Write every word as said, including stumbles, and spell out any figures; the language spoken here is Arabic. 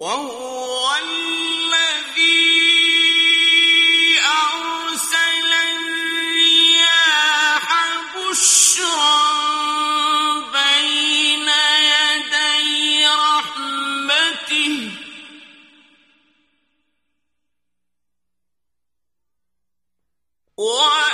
وهو الذي أرسل الرياح بشرا بين يدي رحمته و